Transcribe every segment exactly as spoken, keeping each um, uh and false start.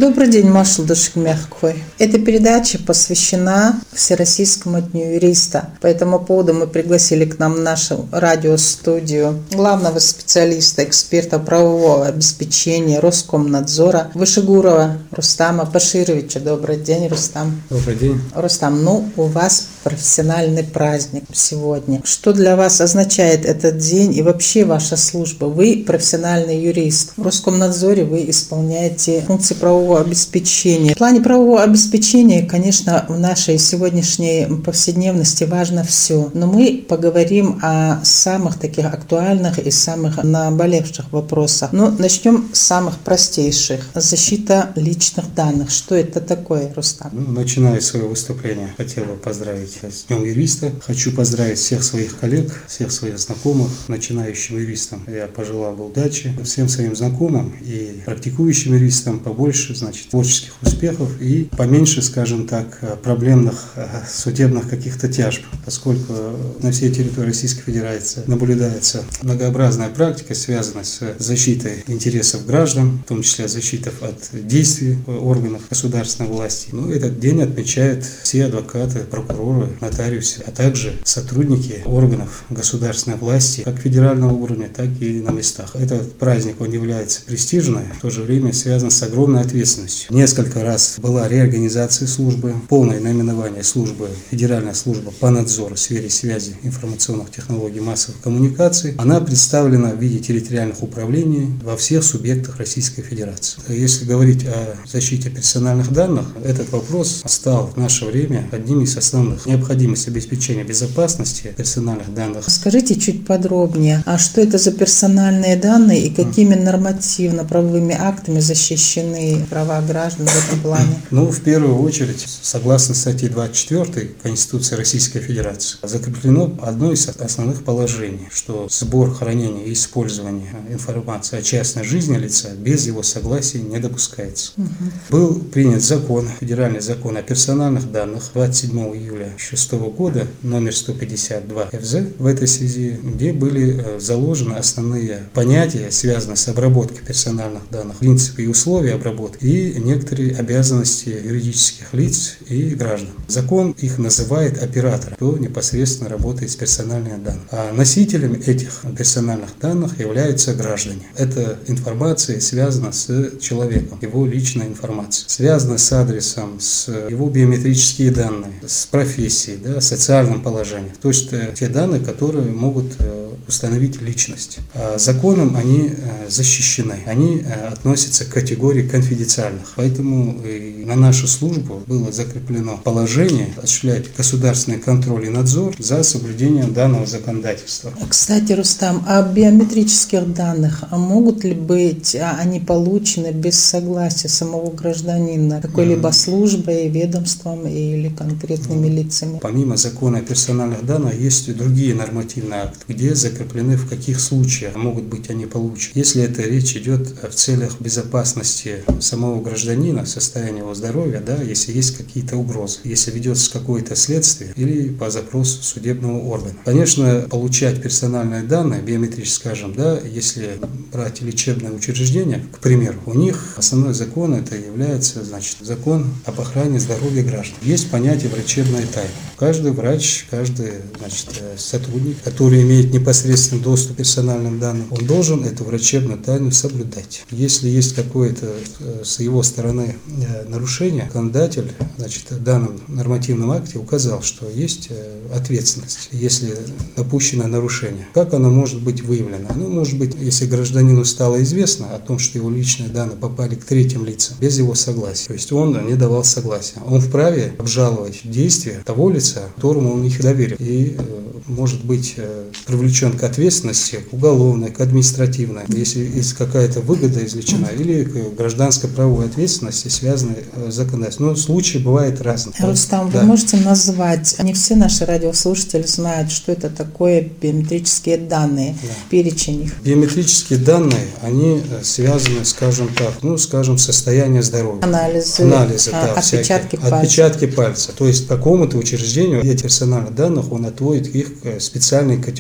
Добрый день, Машалдышек Мягкой. Эта передача посвящена Всероссийскому дню юриста. По этому поводу мы пригласили к нам в нашу радиостудию главного специалиста, эксперта правового обеспечения Роскомнадзора Вышегурова Рустама Башировича. Добрый день, Рустам. Добрый день. Рустам, ну у вас профессиональный праздник сегодня. Что для вас означает этот день и вообще ваша служба? Вы профессиональный юрист. В Роскомнадзоре вы исполняете функции правового обеспечения. В плане правового обеспечения, конечно, в нашей сегодняшней повседневности важно все. Но мы поговорим о самых таких актуальных и самых наболевших вопросах. Но начнем с самых простейших. Защита личных данных. Что это такое, Рустам? Ну, начиная свое выступление, хотел бы поздравить с Днем юриста. Хочу поздравить всех своих коллег, всех своих знакомых, начинающим юристам. Я пожелал бы удачи всем своим знакомым и практикующим юристам побольше, значит, творческих успехов и поменьше, скажем так, проблемных судебных каких-то тяжб, поскольку на всей территории Российской Федерации наблюдается многообразная практика, связанная с защитой интересов граждан, в том числе защитой от действий органов государственной власти. Но этот день отмечают все адвокаты, прокуроры, нотариусы, а также сотрудники органов государственной власти, как федерального уровня, так и на местах. Этот праздник, он является престижным, в то же время связан с огромной ответственностью. Несколько раз была реорганизация службы, полное наименование службы, Федеральная служба по надзору в сфере связи, информационных технологий, массовых коммуникаций. Она представлена в виде территориальных управлений во всех субъектах Российской Федерации. Если говорить о защите персональных данных, этот вопрос стал в наше время одним из основных. Необходимость обеспечения безопасности персональных данных. Скажите чуть подробнее, а что это за персональные данные и какими нормативно-правовыми актами защищены права граждан в этом плане? Ну, в первую очередь, согласно статье двадцать четвёртой Конституции Российской Федерации, закреплено одно из основных положений, что сбор, хранение и использование информации о частной жизни лица без его согласия не допускается. Угу. Был принят закон, федеральный закон о персональных данных двадцать седьмого июля две тысячи шестого года, номер сто пятьдесят два эф зэ в этой связи, где были заложены основные понятия, связанные с обработкой персональных данных, принципы и условия обработки и некоторые обязанности юридических лиц и граждан. Закон их называет оператором, кто непосредственно работает с персональными данными. А носителями этих персональных данных являются граждане. Эта информация связана с человеком, его личная информация, связана с адресом, с его биометрические данные, с профессией, да, социальным положением. То есть те данные, которые могут установить личность. А законом они защищены, они относятся к категории конфиденциальных. Поэтому и на нашу службу было закреплено положение осуществлять государственный контроль и надзор за соблюдением данного законодательства. Кстати, Рустам, о биометрических данных а могут ли быть они получены без согласия самого гражданина какой-либо службой, ведомством или конкретными лицами? Помимо закона о персональных данных есть и другие нормативные акты, где закреплены, в каких случаях могут быть они получены. Если это речь идет в целях безопасности самого гражданина, состояния его здоровья, да, если есть какие-то угрозы, если ведется какое-то следствие или по запросу судебного органа. Конечно, получать персональные данные, биометрические, скажем, да, если брать лечебное учреждение, к примеру, у них основной закон это является, значит, закон об охране здоровья граждан. Есть понятие врачебной тайны. Каждый врач, каждый, значит, сотрудник, который имеет непосредственный доступ к персональным данным, он должен эту врачебную тайну соблюдать. Если есть какое-то с его стороны нарушение, законодатель, значит, в данном нормативном акте указал, что есть ответственность, если допущено нарушение. Как оно может быть выявлено? Ну, может быть, если гражданину стало известно о том, что его личные данные попали к третьим лицам без его согласия, то есть он не давал согласия, он вправе обжаловать действия того лица, которому он их доверил, и может быть привлечен к ответственности, к уголовной, к административной, если есть какая-то выгода извлечена, или к гражданской правовой ответственности, связанной с законодательством. Но случаи бывают разные. Рустам, да. Вы можете назвать, не все наши радиослушатели знают, что это такое биометрические данные, да. Перечень их. Биометрические данные, они связаны, скажем так, ну, скажем, состояние здоровья. Анализы, Анализы а, да, отпечатки пальцев. Отпечатки пальца. То есть какому-то учреждению эти персональных данных он отводит их к специальной категории персональных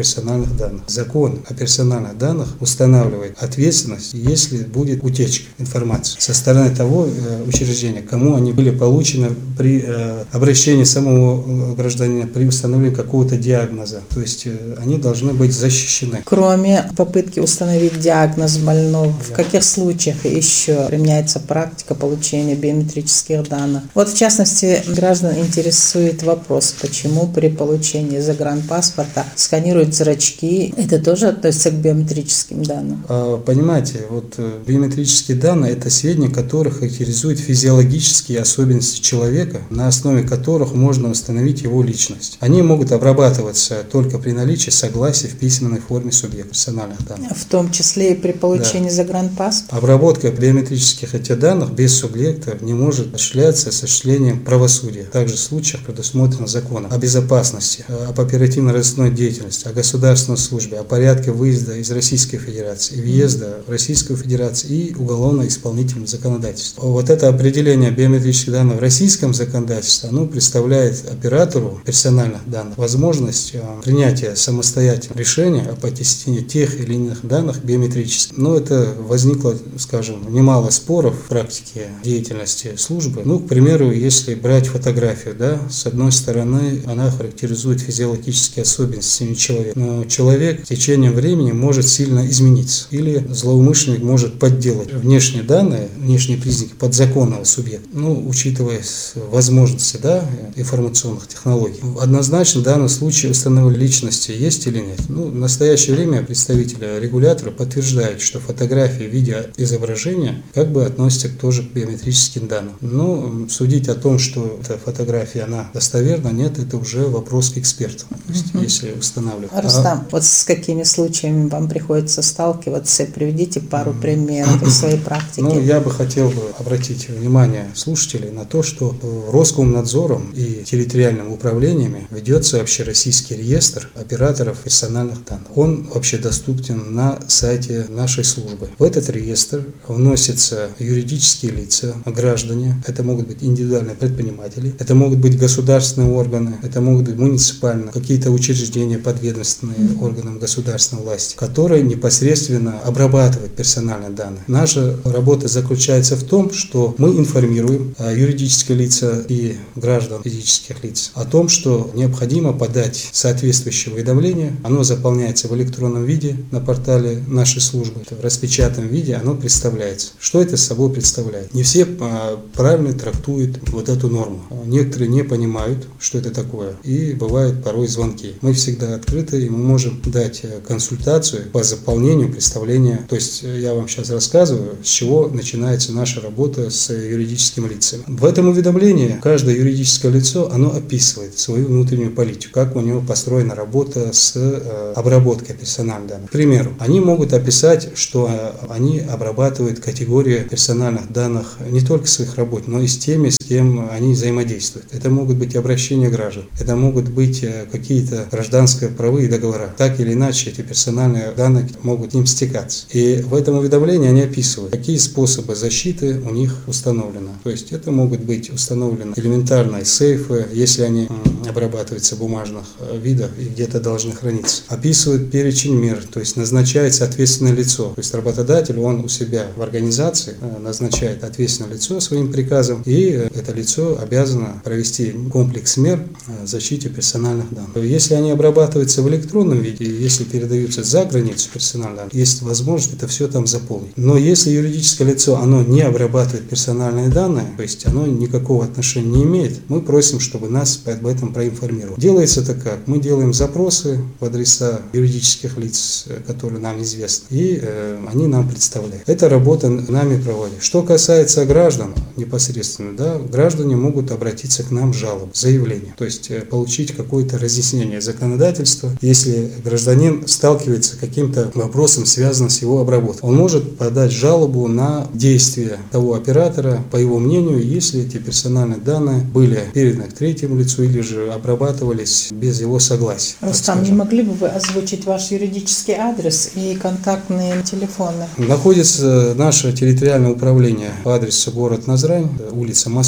персональных данных. Закон о персональных данных устанавливает ответственность, если будет утечка информации со стороны того учреждения, кому они были получены при обращении самого гражданина, при установлении какого-то диагноза. То есть они должны быть защищены. Кроме попытки установить диагноз больного, в каких случаях еще применяется практика получения биометрических данных? Вот в частности, граждан интересует вопрос, почему при получении загранпаспорта сканируют зрачки. Это тоже относится к биометрическим данным? Понимаете, вот биометрические данные – это сведения, которые характеризуют физиологические особенности человека, на основе которых можно установить его личность. Они могут обрабатываться только при наличии согласия в письменной форме субъекта персональных данных. В том числе и при получении да. загранпаспорта? Обработка биометрических этих данных без субъекта не может осуществляться с осуществлением правосудия. Также в случаях, предусмотренных законом о безопасности, об оперативно-розыскной деятельности, о государственной службе, о порядке выезда из Российской Федерации и въезда в Российскую Федерацию и уголовно-исполнительном законодательстве. Вот это определение биометрических данных в российском законодательстве, оно представляет оператору персональных данных возможность принятия самостоятельного решения о потестировании тех или иных данных биометрических. Но это возникло, скажем, немало споров в практике деятельности службы. Ну, к примеру, если брать фотографию, да, с одной стороны, она характеризует физиологические особенности человека, но человек в течение времени может сильно измениться, или злоумышленник может подделать внешние данные, внешние признаки подзаконного субъекта, ну, учитывая возможности, да, информационных технологий. Однозначно в данном случае установление личности есть или нет. Ну, в настоящее время представители регулятора подтверждают, что фотографии, видеоизображения как бы относятся тоже к биометрическим данным. Но судить о том, что эта фотография, она достоверна, нет, это уже вопрос к эксперту, то есть, угу. если устанавливать. Рустам, а... вот с какими случаями вам приходится сталкиваться? Приведите пару примеров из своей практики. Ну, я бы хотел бы обратить внимание слушателей на то, что Роскомнадзором и территориальными управлениями ведется общероссийский реестр операторов персональных данных. Он общедоступен на сайте нашей службы. В этот реестр вносятся юридические лица, граждане, это могут быть индивидуальные предприниматели, это могут быть государственные органы, это могут быть муниципальные, какие-то учреждения, подведомственные органам государственной власти, которые непосредственно обрабатывают персональные данные. Наша работа заключается в том, что мы информируем юридические лица и граждан физических лиц о том, что необходимо подать соответствующее уведомление. Оно заполняется в электронном виде на портале нашей службы. В распечатанном виде оно представляется. Что это собой представляет? Не все правильно трактуют вот эту норму. Некоторые не понимают, что это такое. И бывают порой звонки. Мы всегда открыты, и мы можем дать консультацию по заполнению представления. То есть я вам сейчас рассказываю, с чего начинается наша работа с юридическими лицами. В этом уведомлении каждое юридическое лицо, оно описывает свою внутреннюю политику, как у него построена работа с э, обработкой персональных данных. К примеру, они могут описать, что э, они обрабатывают категории персональных данных не только своих работ, но и с теми, с кем они взаимодействуют. Это могут быть обращения граждан, это могут быть э, какие-то гражданско-правовые договора. Так или иначе, эти персональные данные могут к ним стекаться. И в этом уведомлении они описывают, какие способы защиты у них установлены. То есть это могут быть установлены элементарные сейфы, если они обрабатываются в бумажных видах и где-то должны храниться. Описывают перечень мер, то есть назначает соответственное лицо. То есть работодатель, он у себя в организации назначает ответственное лицо своим приказом, и это лицо обязано провести комплекс мер защите персональных данных. Если они обрабатываются в электронном виде, если передаются за границу персональных данных, есть возможность это все там заполнить. Но если юридическое лицо, оно не обрабатывает персональные данные, то есть оно никакого отношения не имеет, мы просим, чтобы нас об этом проинформировали. Делается это как? Мы делаем запросы в адреса юридических лиц, которые нам известны, и э, они нам представляют. Эта работа нами проводится. Что касается граждан непосредственно, да, граждане могут обратиться к нам с жалобой, заявлением, то есть э, получить какое-то разъяснение законодательства, если гражданин сталкивается с каким-то вопросом, связанным с его обработкой. Он может подать жалобу на действия того оператора, по его мнению, если эти персональные данные были переданы к третьему лицу или же обрабатывались без его согласия. Рустам, не могли бы вы озвучить ваш юридический адрес и контактные телефоны? Находится наше территориальное управление по адресу город Назрань, улица Московская,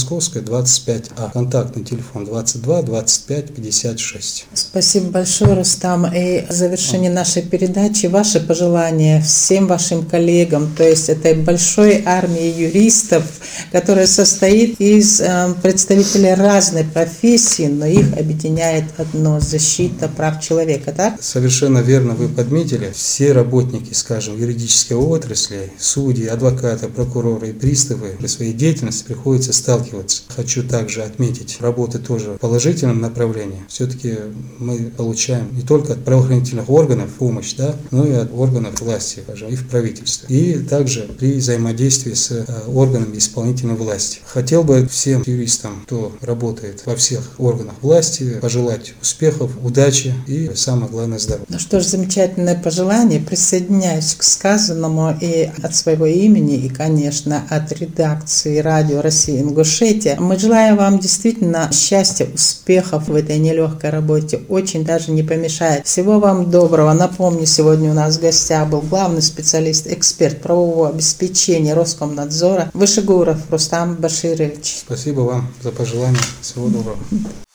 Московская, двадцать пять А. Контактный телефон двадцать два двадцать пять пятьдесят шесть. Спасибо большое, Рустам. И в завершении нашей передачи ваши пожелания всем вашим коллегам, то есть этой большой армии юристов, которая состоит из э, представителей разной профессии, но их объединяет одно – защита прав человека, так? Совершенно верно вы подметили. Все работники, скажем, юридической отрасли, судьи, адвокаты, прокуроры и приставы при своей деятельности приходится сталкиваться. Хочу также отметить работы тоже в положительном направлении. Все-таки мы получаем не только от правоохранительных органов помощь, да, но и от органов власти, скажем, и в правительстве. И также при взаимодействии с э, органами исполнительной власти. Хотел бы всем юристам, кто работает во всех органах власти, пожелать успехов, удачи и, самое главное, здоровья. Ну что ж, замечательное пожелание. Присоединяюсь к сказанному и от своего имени, и, конечно, от редакции Радио России Ингушетия. Мы желаем вам действительно счастья, успехов в этой нелегкой работе. Очень даже не помешает. Всего вам доброго. Напомню, сегодня у нас в гостях был главный специалист, эксперт правового обеспечения Роскомнадзора Вышегуров Рустам Баширович. Спасибо вам за пожелания. Всего доброго.